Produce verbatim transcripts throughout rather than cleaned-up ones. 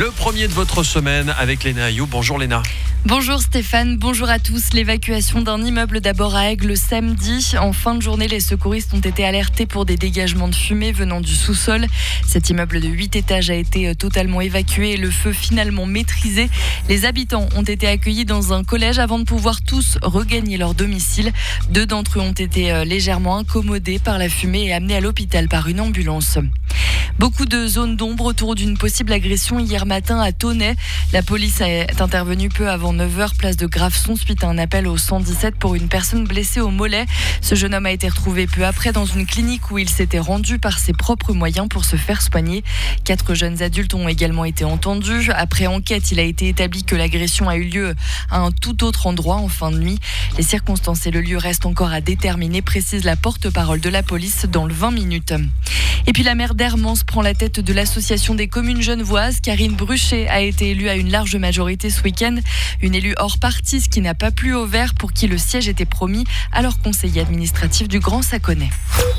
Le premier de votre semaine avec Léna Ayou. Bonjour Léna. Bonjour Stéphane, bonjour à tous. L'évacuation d'un immeuble d'abord à Aigle samedi. En fin de journée, les secouristes ont été alertés pour des dégagements de fumée venant du sous-sol. Cet immeuble de huit étages a été totalement évacué et le feu finalement maîtrisé. Les habitants ont été accueillis dans un collège avant de pouvoir tous regagner leur domicile. Deux d'entre eux ont été légèrement incommodés par la fumée et amenés à l'hôpital par une ambulance. Beaucoup de zones d'ombre autour d'une possible agression hier matin à Tonnay. La police est intervenue peu avant neuf heures, place de Graveson, suite à un appel au cent dix-sept pour une personne blessée au mollet. Ce jeune homme a été retrouvé peu après dans une clinique où il s'était rendu par ses propres moyens pour se faire soigner. Quatre jeunes adultes ont également été entendus. Après enquête, il a été établi que l'agression a eu lieu à un tout autre endroit en fin de nuit. Les circonstances et le lieu restent encore à déterminer, précise la porte-parole de la police dans le vingt minutes. Et puis la maire d'Hermance prend la tête de l'association des communes genevoises. Karine Bruchet a été élue à une large majorité ce week-end. Une élue hors parti, ce qui n'a pas plu aux Verts pour qui le siège était promis à leur conseiller administratif du Grand Saconnet.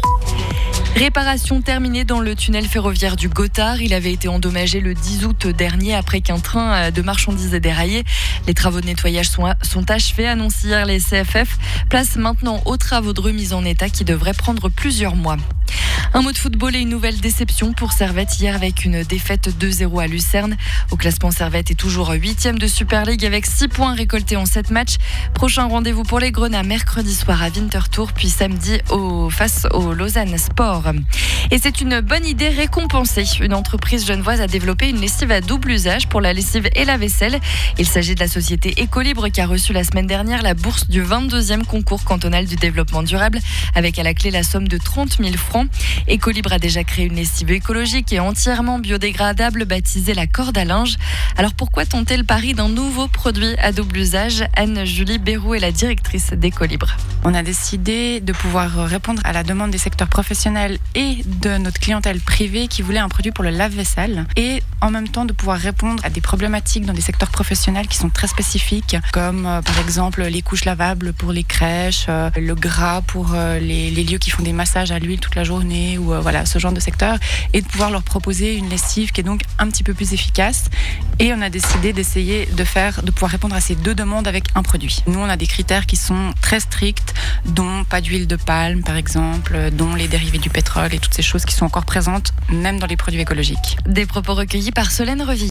Réparation terminée dans le tunnel ferroviaire du Gothard. Il avait été endommagé le dix août dernier après qu'un train de marchandises ait déraillé. Les travaux de nettoyage sont, sont achevés, annoncent hier les C F F. Place maintenant aux travaux de remise en état qui devraient prendre plusieurs mois. Un mot de football et une nouvelle déception pour Servette hier avec une défaite deux zéro à Lucerne. Au classement, Servette est toujours huitième de Super League avec six points récoltés en sept matchs. Prochain rendez-vous pour les Grenats mercredi soir à Winterthur, puis samedi au, face au Lausanne Sport. Et c'est une bonne idée récompensée. Une entreprise genevoise a développé une lessive à double usage pour la lessive et la vaisselle. Il s'agit de la société Écolibre qui a reçu la semaine dernière la bourse du vingt-deuxième concours cantonal du développement durable avec à la clé la somme de trente mille francs. Écolibre a déjà créé une lessive écologique et entièrement biodégradable baptisée la corde à linge. Alors pourquoi tenter le pari d'un nouveau produit à double usage? Anne-Julie Bérou est la directrice d'Écolibre. On a décidé de pouvoir répondre à la demande des secteurs professionnels et de notre clientèle privée qui voulait un produit pour le lave-vaisselle et en même temps de pouvoir répondre à des problématiques dans des secteurs professionnels qui sont très spécifiques comme euh, par exemple les couches lavables pour les crèches, euh, le gras pour euh, les, les lieux qui font des massages à l'huile toute la journée ou euh, voilà ce genre de secteur et de pouvoir leur proposer une lessive qui est donc un petit peu plus efficace. Et on a décidé d'essayer de faire, de pouvoir répondre à ces deux demandes avec un produit. Nous, on a des critères qui sont très stricts, dont pas d'huile de palme, par exemple, dont les dérivés du pétrole et toutes ces choses qui sont encore présentes, même dans les produits écologiques. Des propos recueillis par Solène Reville.